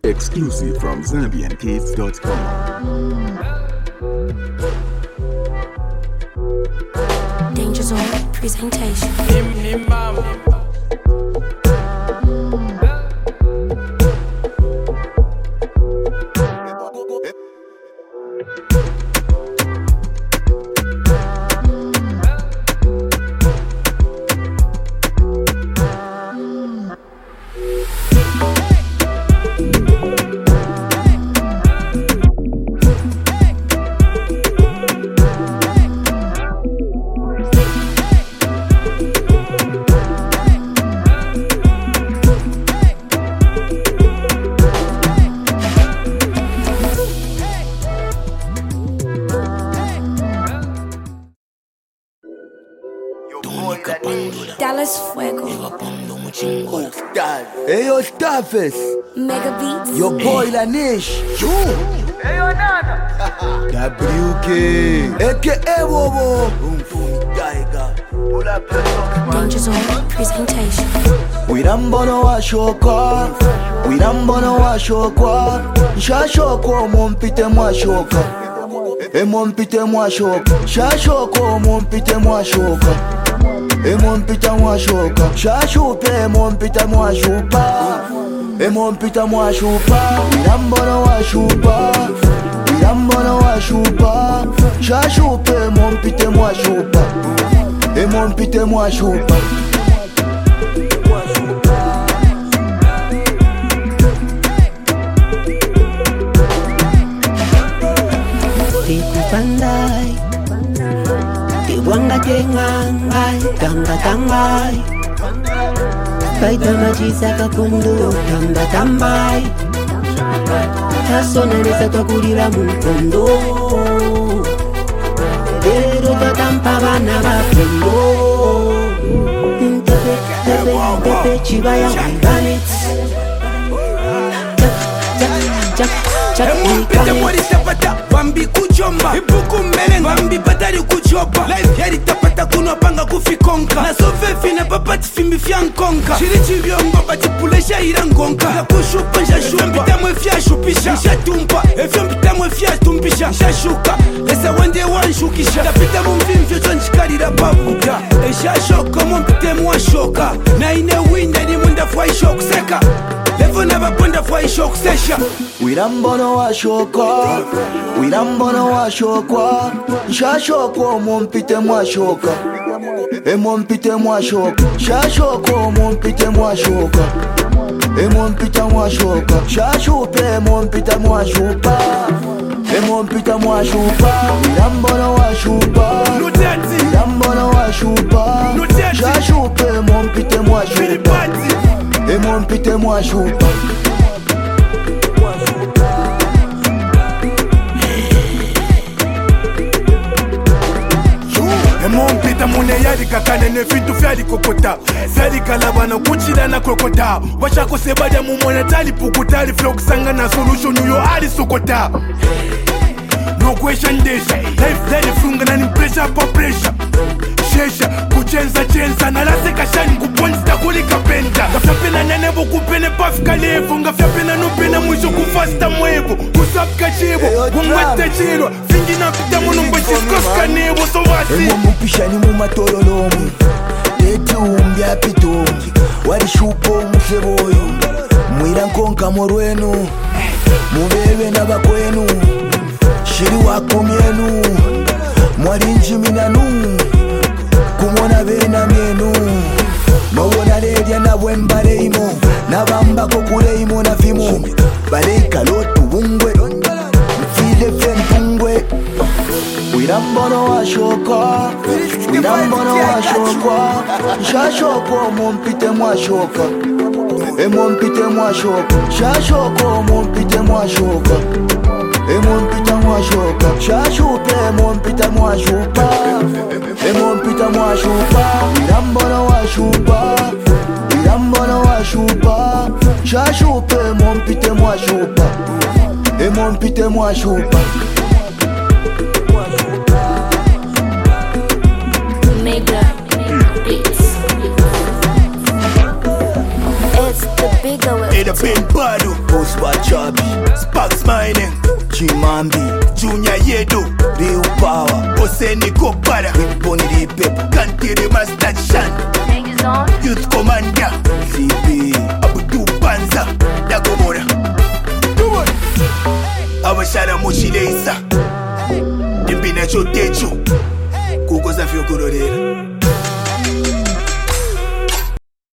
Exclusive from ZambianKids.com. Danger Zone presentation. Dallas Fuego. Hey yo Starface, Mega Beats. your boy Lanish. Hey yo Nana. WK, aka Bobo. Tiger. Pull up the song, man. Danger Zone presentation. Wirambono wa shoka, wirambono wa shokwa. Shashoko mompite mwa shoka. Mompite mwa shoka. Shashoko mompite mwa shoka. Mompita mwa shoka. Shashupe mompita mwa shupa. Mompita mwa shupa. Wirambono wa shupa. Wirambono wa shupa. Shashupe mompite mwa shupa. Mompite mwa shupa. Tikupandai Tiwanga tengangai Tanga tangai Baita majisa kakundu Tamba tambai Hasona nesa twakulira mukondo Pero tatampa bana bakondo Tepe chibaya wiganit Tapata Bambi kuchomba Ibuku mbele Bambi batari kuchopa Life yari tapata kuno panga kufikonka Na sofe fina papati fimbi fiankonka Chirichi vyongo bati pulesha irangonka Na kushupa nshashuka Mpitamwe fia shupisha Nshatumpa Efyo mpitamwe fia tumpisha Nshashuka Lesa wende wanshukisha Tapita mumvimvyo chonchikarira babuka Esha shoka mumpitemu wa shoka Na ine winda ni munda fwa ishok seka Levo never bunda fwa ishok sesha Wirambono wa shoka, wirambono wa shokwa. Shashoko mompite mwa shoka. Mompite mwa shoka. Shashoko mompite mwa shoka. Mompita mwa shoka. Shashupe mompita mwa shupa. Mompita mwa shupa. Wirambono wa shupa. Wirambono wa shupa. Shashupe mompite mwa shupa. Mompite mwa shupa. Mompita mune yari kakane ne fitu fyali kokota Fyali kalabana kuchila na krokota Wachako sebada mumona tali pukutali Flow kusanga na solution uyo ali sokota No question desha Life dali funga na ni pressure pa pressure Shesha kuchenza na lase kashani kuponsta kulika penda Gafya pena nenebo kupene pafika levo Gafya pena nupena mwisho kufasta mwevo Kusapka chivo, kumwete chirwa Fingi na pita munombo chiskoska nebo so wasi Mupisha ni mumatololomu Teti umbya pitongi Wari shupo museboyo Mwira nkonka morwenu Mubebe na bakwenu Shiri wako mienu Mwari njiminanu Kumona bena mienu Mawona ledia na wembale imo Nabamba kokule imo na fimu Baleika lotu bungwe Mfile fentungwe Wirambono wa shoka, wirambono wa shokwa. Shashoko mompite mwa shoka. Mompite mwa shoka. Shashoko mompite mwa shoka. Mompita mwa shoka. Shashupe mompita mwa shupa. Mompita mwa shupa. Wirambono wa shupa. Wirambono wa shupa. Shashupe mompite mwa shupa. Mompite mwa shupa. Mega Beats. It's the bigger Eda Ben Bado, Post by Chubby, Sparks Mining, Chimambi, Junior Yedo, Real Power, Oseni Kopara, Big Bunny the Pep, Kantiri Master Shan, Youth Commander, CP, Abudu Panza, Dagomora. Abashara Moshileza, Dimbina Chotecho, Kukoza Fyokurorera.